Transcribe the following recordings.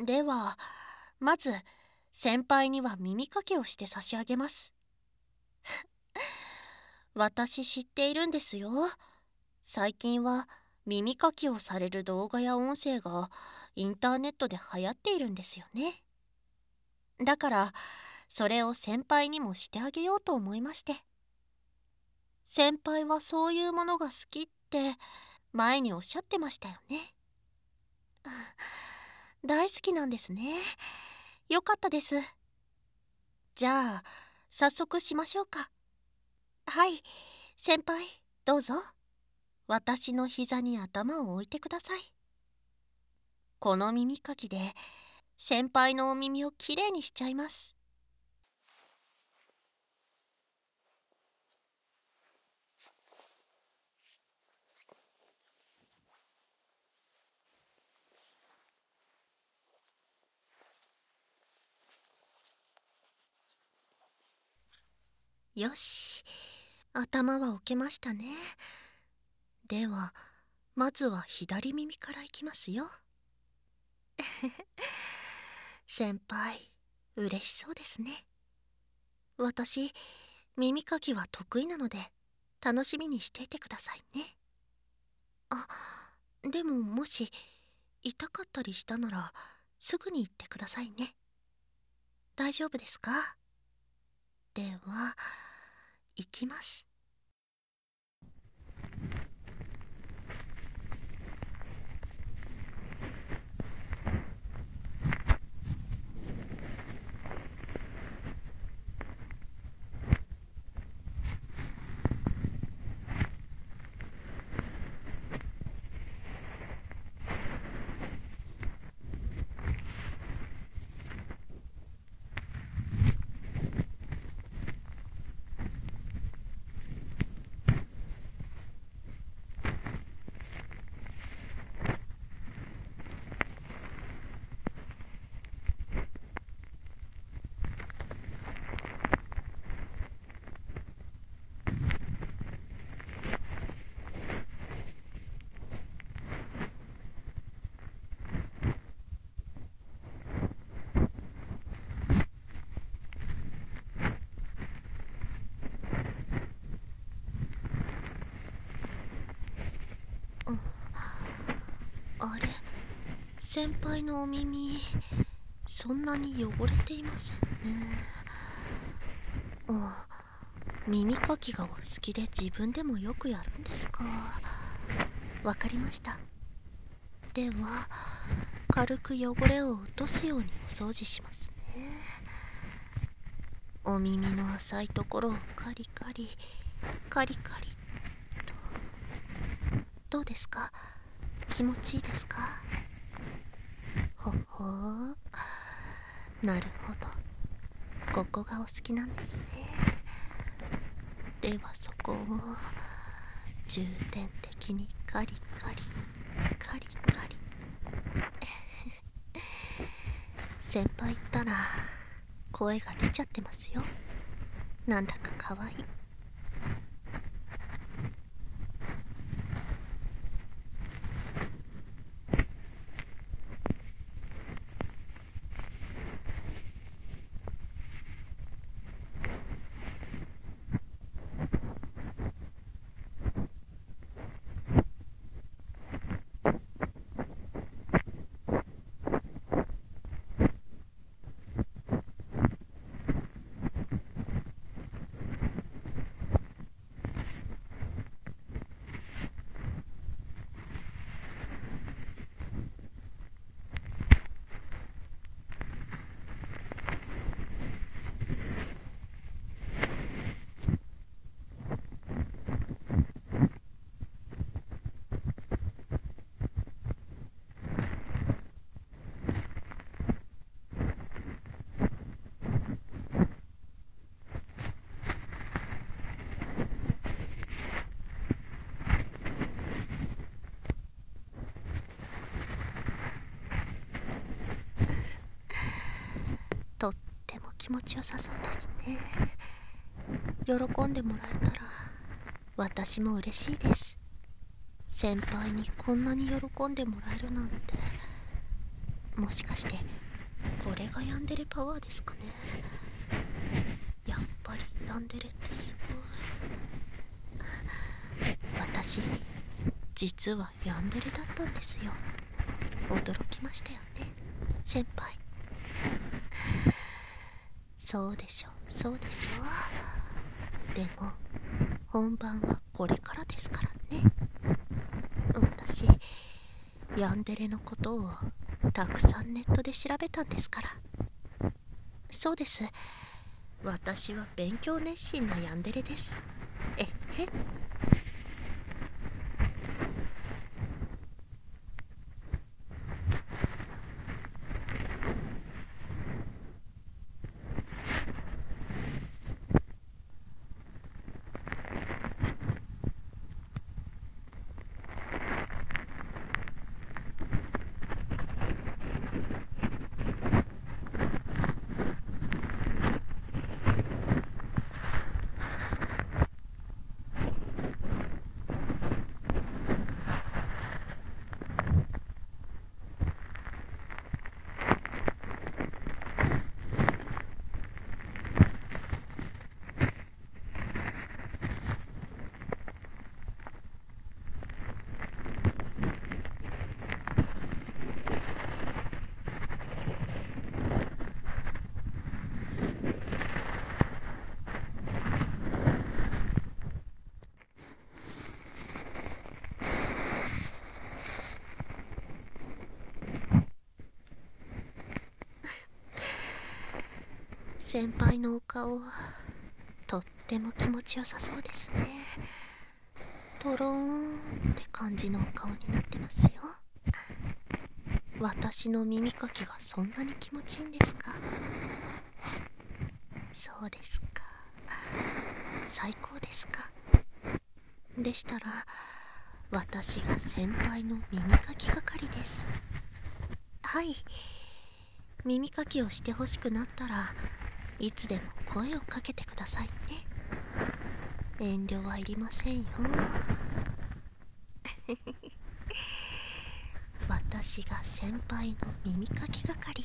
ではまず先輩には耳かきをして差し上げます。私知っているんですよ。最近は耳かきをされる動画や音声がインターネットで流行っているんですよね。だからそれを先輩にもしてあげようと思いまして。先輩はそういうものが好きって前におっしゃってましたよね。大好きなんですね。よかったです。じゃあ早速しましょうか。はい、先輩どうぞ。私の膝に頭を置いてください。この耳かきで先輩のお耳をきれいにしちゃいます。よし、頭は置けましたね。ではまずは左耳からいきますよ。先輩嬉しそうですね。私耳かきは得意なので楽しみにしていてくださいね。あ、でももし痛かったりしたならすぐに言ってくださいね。大丈夫ですか？では行きます。あれ、先輩のお耳そんなに汚れていませんね。耳かきがお好きで自分でもよくやるんですか。わかりました。では軽く汚れを落とすようにお掃除しますね。お耳の浅いところをカリカリカリカリと。どうですか？気持ちいいですか？ほほー、なるほど、ここがお好きなんですね。ではそこを重点的にカリカリカリカリ。先輩ったら声が出ちゃってますよ。なんだかかわいい。とっても気持ちよさそうですね。喜んでもらえたら私も嬉しいです。先輩にこんなに喜んでもらえるなんてもしかしてこれがヤンデレパワーですかね。やっぱりヤンデレってすごい。私実はヤンデレだったんですよ。驚きましたよね先輩。そうでしょそうでしょ。でも本番はこれからですからね。私ヤンデレのことをたくさんネットで調べたんですから。そうです、私は勉強熱心なヤンデレです。えっへ。先輩のお顔とっても気持ちよさそうですね。トローンって感じのお顔になってますよ。私の耳かきがそんなに気持ちいいんですか。そうですか、最高ですか。でしたら私が先輩の耳かき係です。はい、耳かきをしてほしくなったらいつでも声をかけてくださいね。遠慮はいりませんよ。私が先輩の耳かき係。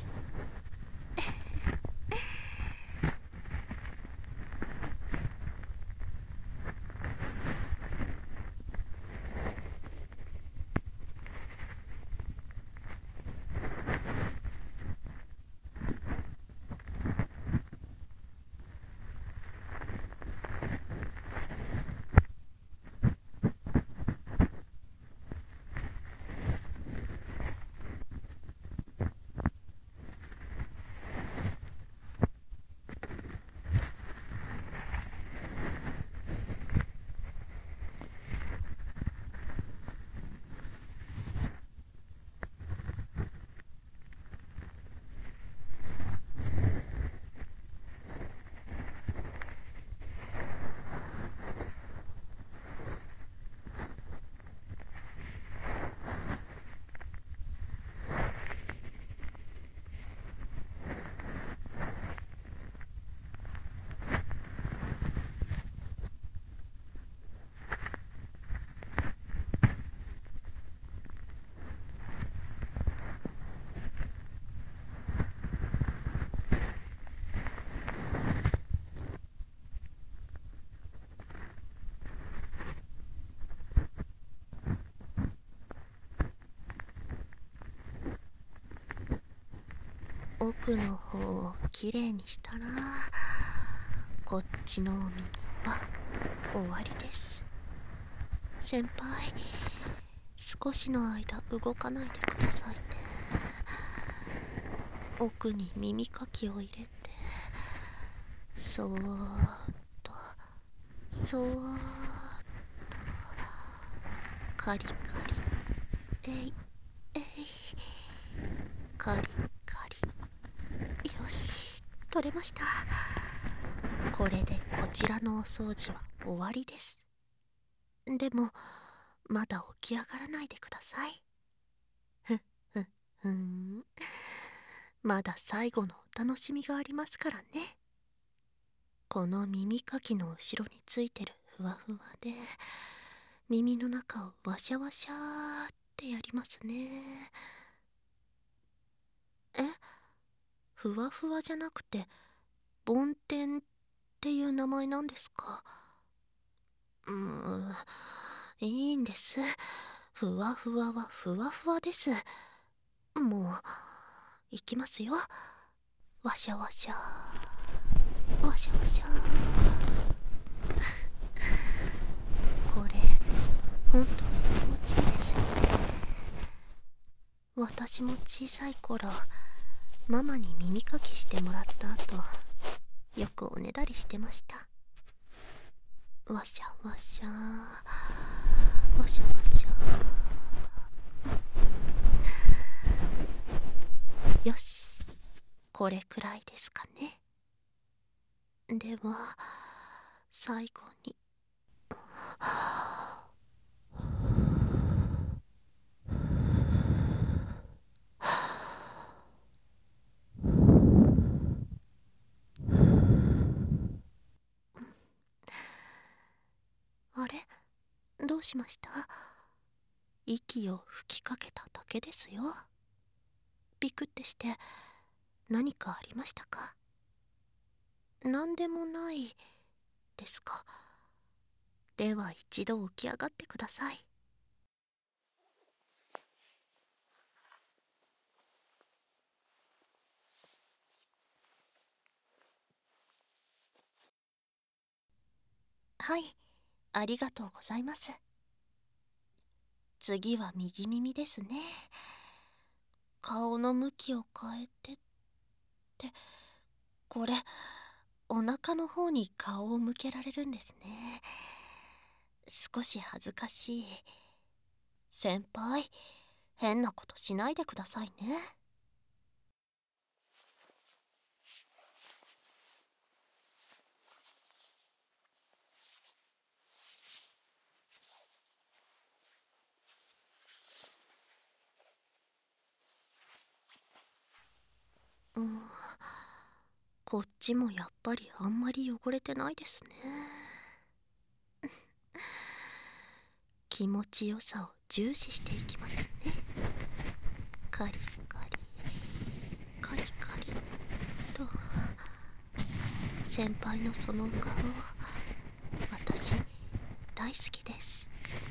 奥の方をきれいにしたらこっちのお耳は終わりです。先輩少しの間動かないでくださいね。奥に耳かきを入れてそーっとそーっとカリカリえいえいカリカリ。よし取れました。これでこちらのお掃除は終わりです。でもまだ起き上がらないでください。ふっふっふん、まだ最後のお楽しみがありますからね。この耳かきの後ろについてるふわふわで耳の中をワシャワシャーってやりますね。 ふわふわじゃなくて梵天っていう名前なんですか？いいんです。ふわふわはふわふわです。もう行きますよ。わしゃわしゃわしゃわしゃ。これ本当に気持ちいいですよね。私も小さい頃、ママに耳かきしてもらった後、よくおねだりしてました。わしゃわしゃわしゃわしゃ。よし、これくらいですかね。では最後に、あれ、どうしました？息を吹きかけただけですよ。ビクってして何かありましたか？なんでもないですか。では一度起き上がってください。はい、ありがとうございます。次は右耳ですね。顔の向きを変えてって、これお腹の方に顔を向けられるんですね。少し恥ずかしい。先輩、変なことしないでくださいね。うん、こっちもやっぱりあんまり汚れてないですね。気持ちよさを重視していきますね。カリカリカリカリと。先輩のその顔、私大好きです。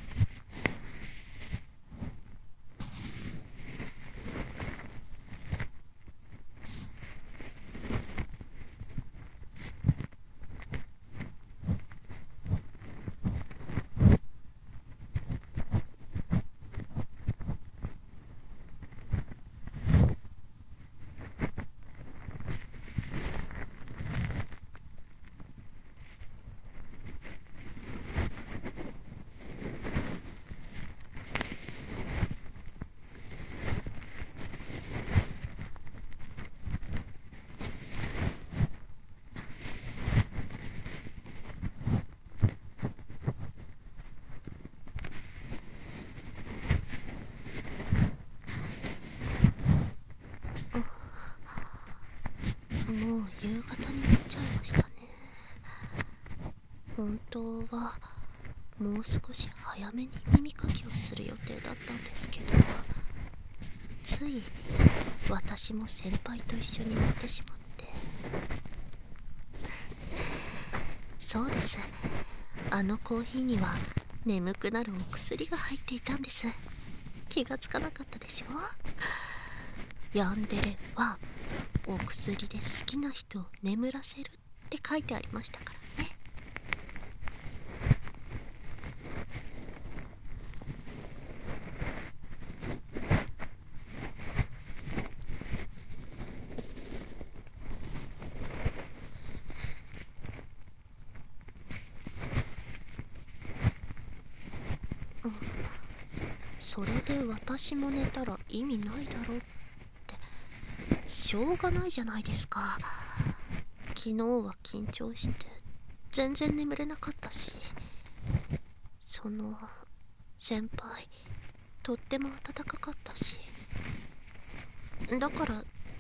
もう夕方になっちゃいましたね。本当はもう少し早めに耳かきをする予定だったんですけど、つい私も先輩と一緒に寝てしまって。そうです、あのコーヒーには眠くなるお薬が入っていたんです。気がつかなかったでしょ。ヤンデレはお薬で好きな人を眠らせるって書いてありましたからね。それで私も寝たら意味ないだろうって、しょうがないじゃないですか。昨日は緊張して全然眠れなかったし、その先輩とっても温かかったし、だから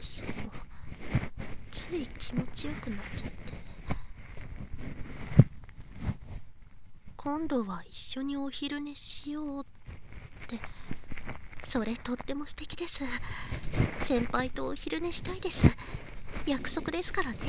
つい気持ちよくなっちゃって。今度は一緒にお昼寝しようって。それとっても素敵です。先輩とお昼寝したいです。 約束ですからね。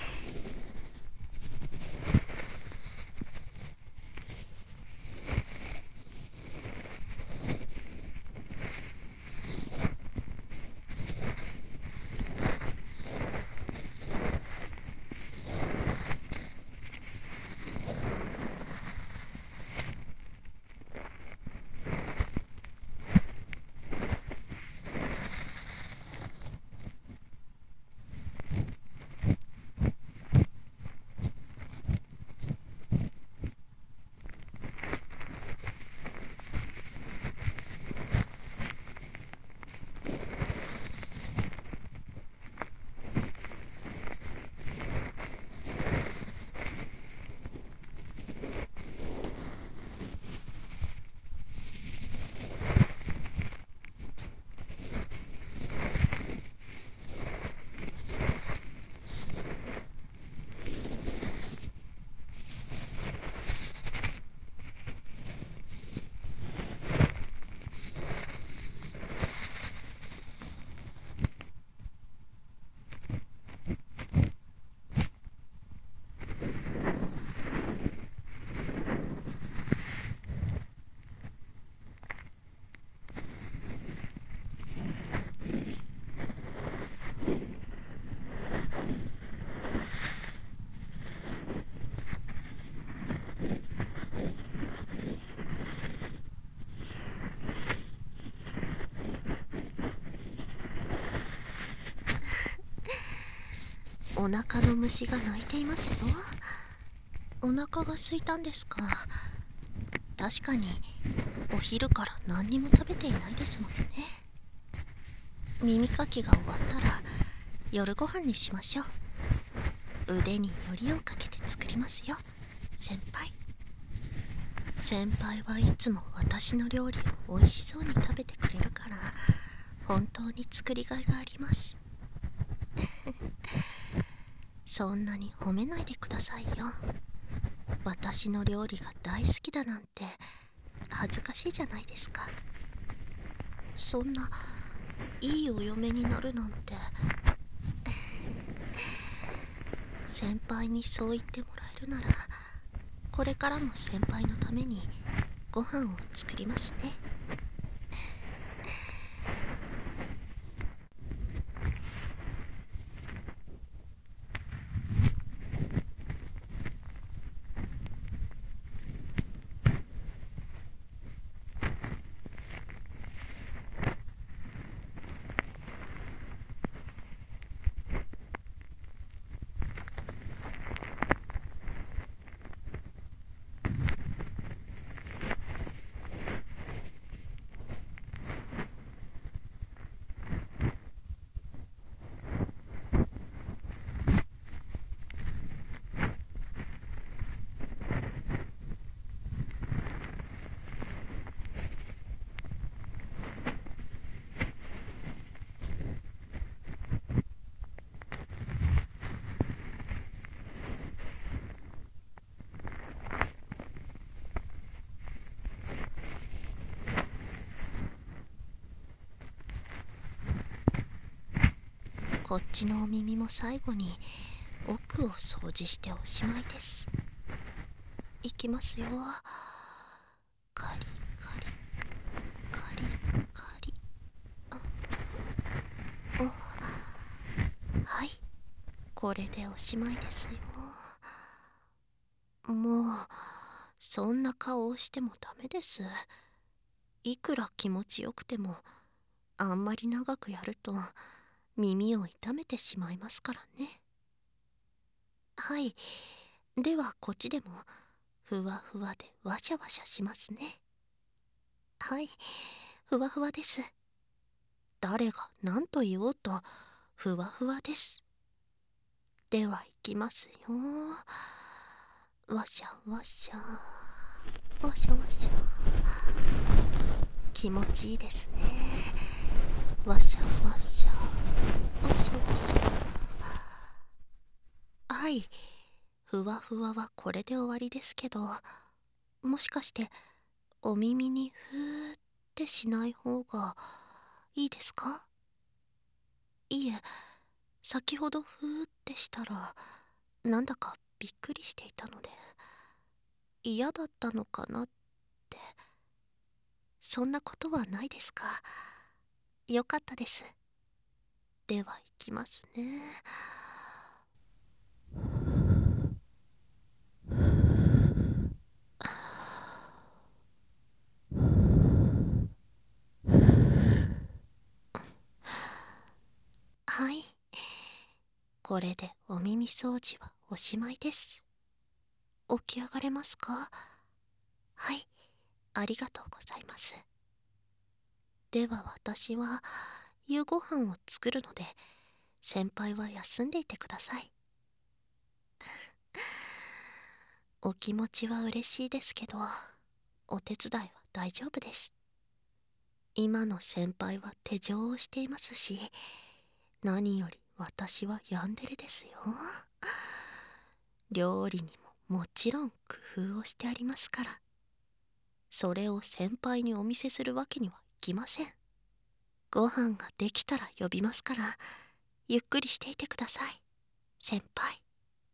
お腹の虫が鳴いていますよ。お腹が空いたんですか。確かにお昼から何にも食べていないですもんね。耳かきが終わったら夜ご飯にしましょう。腕によりをかけて作りますよ、先輩。先輩はいつも私の料理を美味しそうに食べてくれるから本当に作りがいがあります。そんなに褒めないでくださいよ。私の料理が大好きだなんて恥ずかしいじゃないですか。そんないいお嫁になるなんて。先輩にそう言ってもらえるならこれからも先輩のためにご飯を作りますね。こっちのお耳も最後に奥を掃除しておしまいです。いきますよ。カリカリカリカリ。はい、これでおしまいですよ。もうそんな顔をしてもダメです。いくら気持ちよくてもあんまり長くやると耳を痛めてしまいますからね。はい、ではこっちでもふわふわでわしゃわしゃしますね。はい、ふわふわです。誰が何と言おうとふわふわです。ではいきますよ。わしゃわしゃわしゃわしゃ。気持ちいいですね。わしゃわしゃわしゃわしゃ。はい、ふわふわはこれで終わりですけど、もしかしてお耳にふーってしない方がいいですか？いいえ、 先ほどふーってしたらなんだかびっくりしていたので、嫌だったのかなって。そんなことはないですか？よかったです。では行きますね。はい、これでお耳掃除はおしまいです。起き上がれますか？はい、ありがとうございます。では私は夕ご飯を作るので、先輩は休んでいてください。お気持ちは嬉しいですけど、お手伝いは大丈夫です。今の先輩は手錠をしていますし、何より私はヤンデレですよ。料理にももちろん工夫をしてありますから、それを先輩にお見せするわけにはいきません。ご飯ができたら呼びますから、ゆっくりしていてください、先輩。